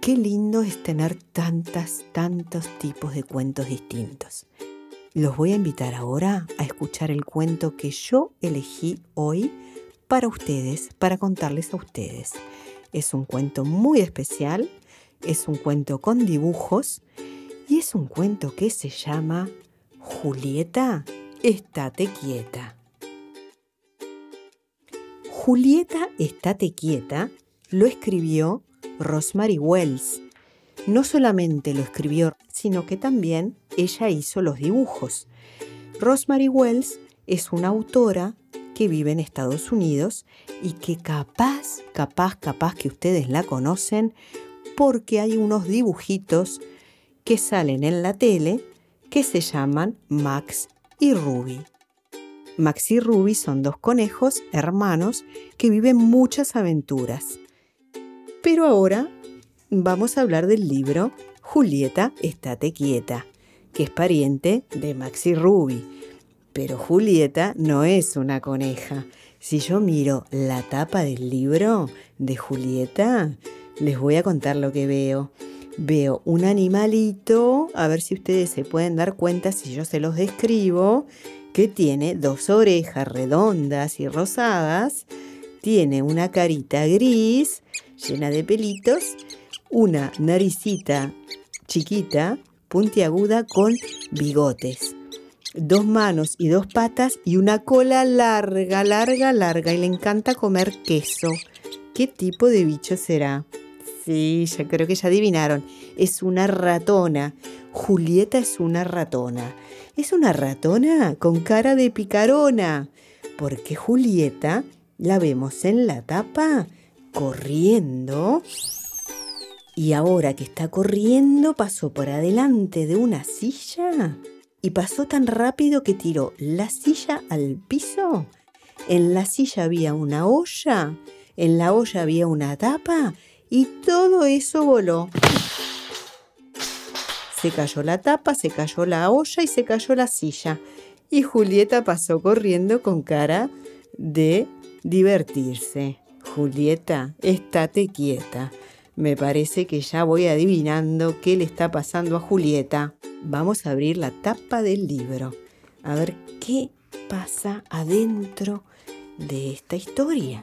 Qué lindo es tener tantos tipos de cuentos distintos. Los voy a invitar ahora a escuchar el cuento que yo elegí hoy para ustedes, para contarles a ustedes. Es un cuento muy especial, es un cuento con dibujos y es un cuento que se llama Julieta, estate quieta. Julieta, estate quieta lo escribió Rosemary Wells. No solamente lo escribió, sino que también ella hizo los dibujos. Rosemary Wells es una autora que vive en Estados Unidos y que capaz que ustedes la conocen porque hay unos dibujitos que salen en la tele que se llaman Max y Ruby. Max y Ruby son dos conejos hermanos que viven muchas aventuras. Pero ahora vamos a hablar del libro Julieta, estate quieta, que es pariente de Max y Ruby. Pero Julieta no es una coneja. Si yo miro la tapa del libro de Julieta, les voy a contar lo que veo. Veo un animalito, a ver si ustedes se pueden dar cuenta si yo se los describo, que tiene dos orejas redondas y rosadas, tiene una carita gris, llena de pelitos, una naricita chiquita, puntiaguda con bigotes, dos manos y dos patas y una cola larga, y le encanta comer queso. ¿Qué tipo de bicho será? Sí, ya creo que ya adivinaron. Es una ratona. Julieta es una ratona. Es una ratona con cara de picarona, porque Julieta la vemos en la tapa corriendo. Y ahora que está corriendo, pasó por adelante de una silla y pasó tan rápido que tiró la silla al piso. En la silla había una olla, en la olla había una tapa y todo eso voló. Se cayó la tapa, se cayó la olla y se cayó la silla. Y Julieta pasó corriendo con cara de divertirse. Julieta, estate quieta. Me parece que ya voy adivinando qué le está pasando a Julieta. Vamos a abrir la tapa del libro. A ver qué pasa adentro de esta historia.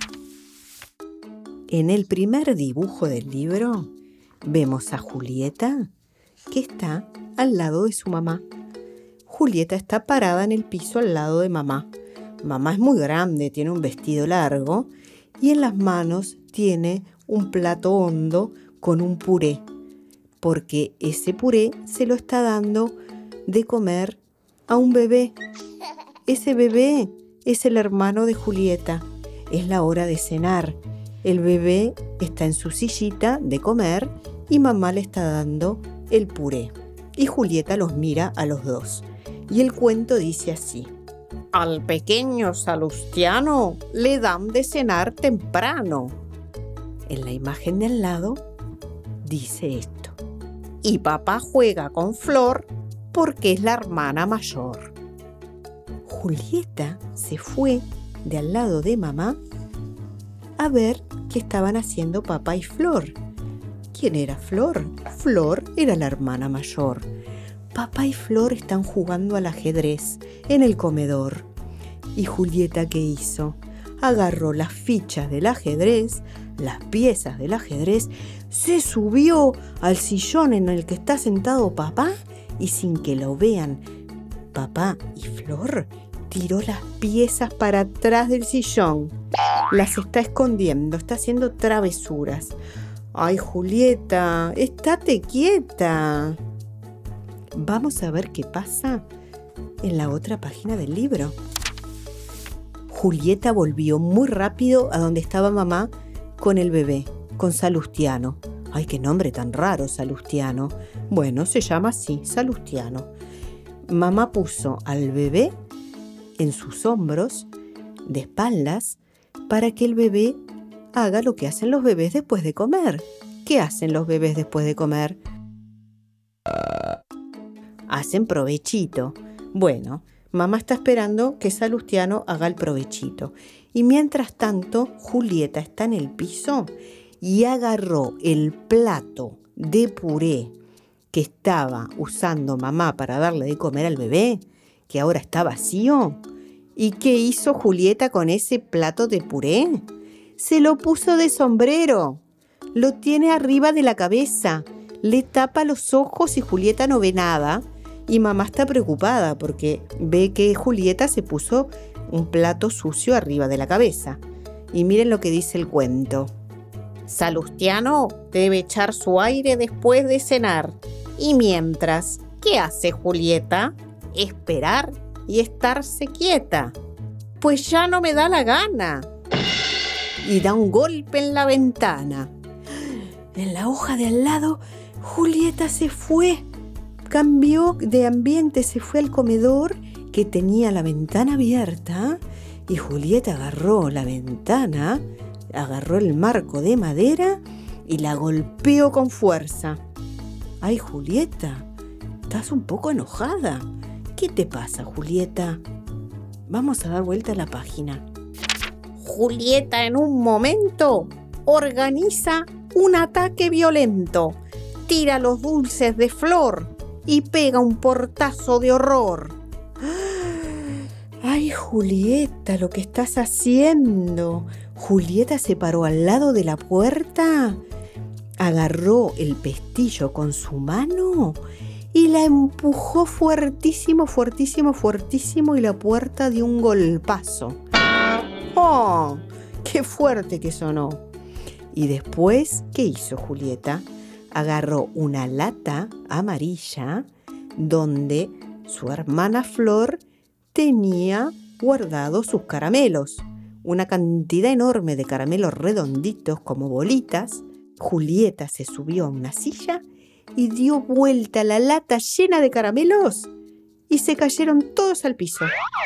En el primer dibujo del libro vemos a Julieta que está al lado de su mamá. Julieta está parada en el piso al lado de mamá. Mamá es muy grande, tiene un vestido largo y en las manos tiene un plato hondo con un puré, porque ese puré se lo está dando de comer a un bebé. Ese bebé es el hermano de Julieta. Es la hora de cenar. El bebé está en su sillita de comer y mamá le está dando el puré. Y Julieta los mira a los dos. Y el cuento dice así: al pequeño Salustiano le dan de cenar temprano. En la imagen de al lado dice esto: y papá juega con Flor porque es la hermana mayor. Julieta se fue de al lado de mamá a ver qué estaban haciendo papá y Flor. ¿Quién era Flor? Flor era la hermana mayor. Papá y Flor están jugando al ajedrez en el comedor. ¿Y Julieta qué hizo? Agarró las fichas del ajedrez, las piezas del ajedrez, se subió al sillón en el que está sentado papá y sin que lo vean papá y Flor, tiró las piezas para atrás del sillón. Las está escondiendo, está haciendo travesuras. ¡Ay, Julieta, estate quieta! Vamos a ver qué pasa en la otra página del libro. Julieta volvió muy rápido a donde estaba mamá con el bebé, con Salustiano. ¡Ay, qué nombre tan raro, Salustiano! Bueno, se llama así, Salustiano. Mamá puso al bebé en sus hombros, de espaldas, para que el bebé haga lo que hacen los bebés después de comer. ¿Qué hacen los bebés después de comer? Hacen provechito. Bueno, mamá está esperando que Salustiano haga el provechito. Y mientras tanto, Julieta está en el piso y agarró el plato de puré que estaba usando mamá para darle de comer al bebé, que ahora está vacío. ¿Y qué hizo Julieta con ese plato de puré? Se lo puso de sombrero. Lo tiene arriba de la cabeza. Le tapa los ojos y Julieta no ve nada. Y mamá está preocupada porque ve que Julieta se puso un plato sucio arriba de la cabeza. Y miren lo que dice el cuento. Salustiano debe echar su aire después de cenar. Y mientras, ¿qué hace Julieta? Esperar y estarse quieta. Pues ya no me da la gana. Y da un golpe en la ventana. En la hoja de al lado, Julieta se fue. Cambió de ambiente, se fue al comedor que tenía la ventana abierta. Y Julieta agarró la ventana, agarró el marco de madera y la golpeó con fuerza. ¡Ay, Julieta! Estás un poco enojada. ¿Qué te pasa, Julieta? Vamos a dar vuelta a la página. Julieta en un momento organiza un ataque violento. Tira los dulces de Flor y pega un portazo de horror. ¡Ay, Julieta, lo que estás haciendo! Julieta se paró al lado de la puerta, agarró el pestillo con su mano y la empujó fuertísimo, fuertísimo, fuertísimo y la puerta dio un golpazo. ¡Oh! ¡Qué fuerte que sonó! Y después, ¿qué hizo Julieta? Agarró una lata amarilla donde su hermana Flor tenía guardados sus caramelos. Una cantidad enorme de caramelos redonditos como bolitas. Julieta se subió a una silla y dio vuelta la lata llena de caramelos y se cayeron todos al piso.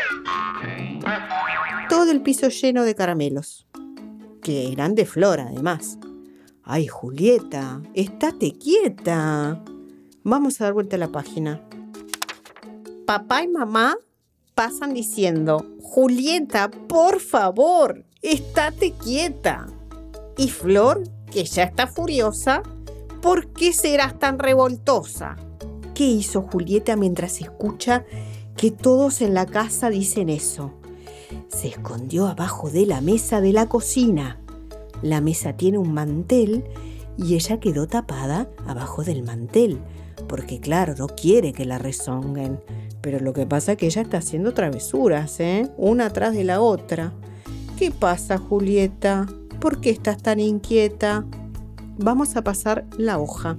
Todo el piso lleno de caramelos, que eran de Flor además. ¡Ay, Julieta! ¡Estate quieta! Vamos a dar vuelta a la página. Papá y mamá pasan diciendo: Julieta, por favor, estate quieta. Y Flor, que ya está furiosa: ¿por qué serás tan revoltosa? ¿Qué hizo Julieta mientras escucha que todos en la casa dicen eso? Se escondió abajo de la mesa de la cocina. La mesa tiene un mantel y ella quedó tapada abajo del mantel, porque claro, no quiere que la rezonguen. Pero lo que pasa es que ella está haciendo travesuras, una atrás de la otra. ¿Qué pasa, Julieta? ¿Por qué estás tan inquieta? Vamos a pasar la hoja.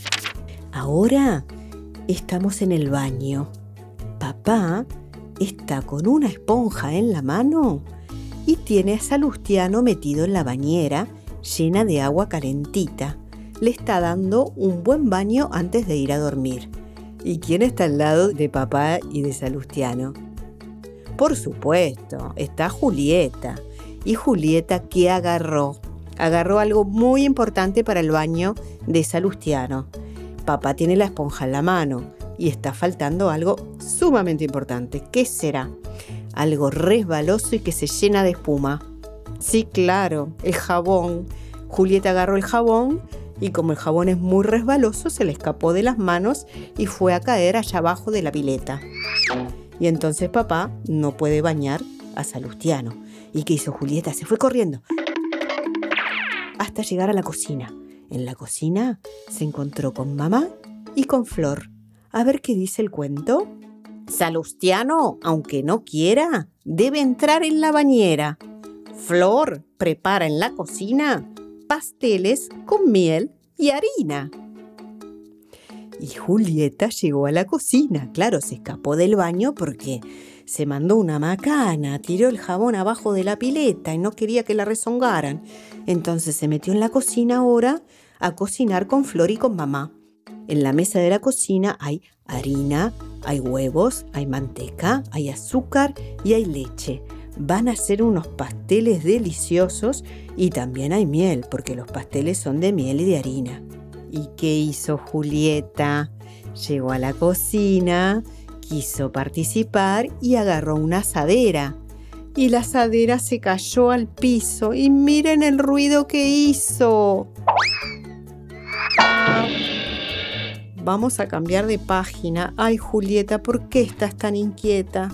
Ahora estamos en el baño. Papá está con una esponja en la mano y tiene a Salustiano metido en la bañera llena de agua calentita. Le está dando un buen baño antes de ir a dormir. ¿Y quién está al lado de papá y de Salustiano? Por supuesto, está Julieta. ¿Y Julieta qué agarró? Agarró algo muy importante para el baño de Salustiano. Papá tiene la esponja en la mano y está faltando algo sumamente importante. ¿Qué será? Algo resbaloso y que se llena de espuma. Sí, claro, el jabón. Julieta agarró el jabón y como el jabón es muy resbaloso, se le escapó de las manos y fue a caer allá abajo de la pileta. Y entonces papá no puede bañar a Salustiano. ¿Y qué hizo Julieta? Se fue corriendo hasta llegar a la cocina. En la cocina se encontró con mamá y con Flor. A ver qué dice el cuento. Salustiano, aunque no quiera, debe entrar en la bañera. Flor prepara en la cocina pasteles con miel y harina. Y Julieta llegó a la cocina. Claro, se escapó del baño porque se mandó una macana, tiró el jabón abajo de la pileta y no quería que la rezongaran. Entonces se metió en la cocina ahora a cocinar con Flor y con mamá. En la mesa de la cocina hay harina, hay huevos, hay manteca, hay azúcar y hay leche. Van a hacer unos pasteles deliciosos y también hay miel, porque los pasteles son de miel y de harina. ¿Y qué hizo Julieta? Llegó a la cocina, quiso participar y agarró una asadera. y la asadera se cayó al piso. Y miren el ruido que hizo. Vamos a cambiar de página. Ay, Julieta, ¿por qué estás tan inquieta?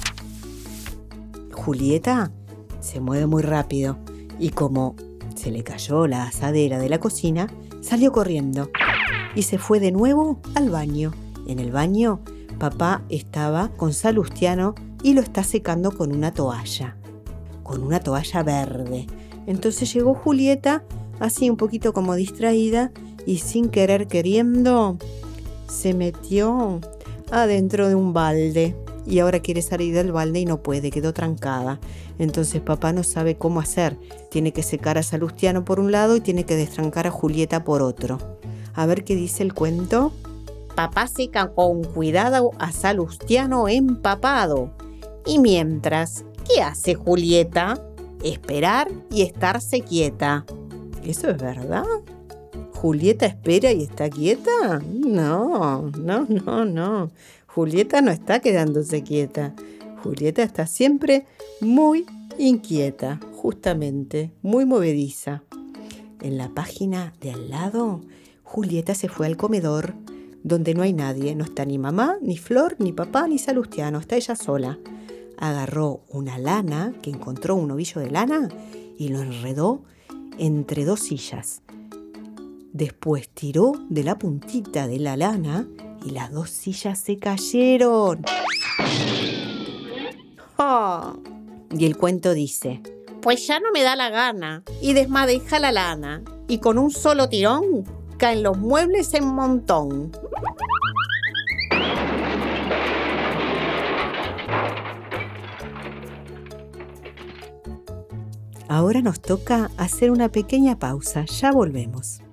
Julieta se mueve muy rápido y como se le cayó la asadera de la cocina, salió corriendo y se fue de nuevo al baño. En el baño, papá estaba con Salustiano y lo está secando con una toalla verde. Entonces llegó Julieta, así un poquito como distraída, y sin querer queriendo, se metió adentro de un balde. Y ahora quiere salir del balde y no puede, quedó trancada. Entonces papá no sabe cómo hacer. Tiene que secar a Salustiano por un lado y tiene que destrancar a Julieta por otro. A ver qué dice el cuento. Papá seca con cuidado a Salustiano empapado. Y mientras, ¿qué hace Julieta? Esperar y estarse quieta. ¿Eso es verdad? ¿Julieta espera y está quieta? No. Julieta no está quedándose quieta. Julieta está siempre muy inquieta, justamente, muy movediza. En la página de al lado, Julieta se fue al comedor, donde no hay nadie. No está ni mamá, ni Flor, ni papá, ni Salustiano. Está ella sola. Agarró una lana, que encontró un ovillo de lana, y lo enredó entre dos sillas. Después tiró de la puntita de la lana y las dos sillas se cayeron. ¡Oh! Y el cuento dice: pues ya no me da la gana, y desmadeja la lana, y con un solo tirón caen los muebles en montón. Ahora nos toca hacer una pequeña pausa. Ya volvemos.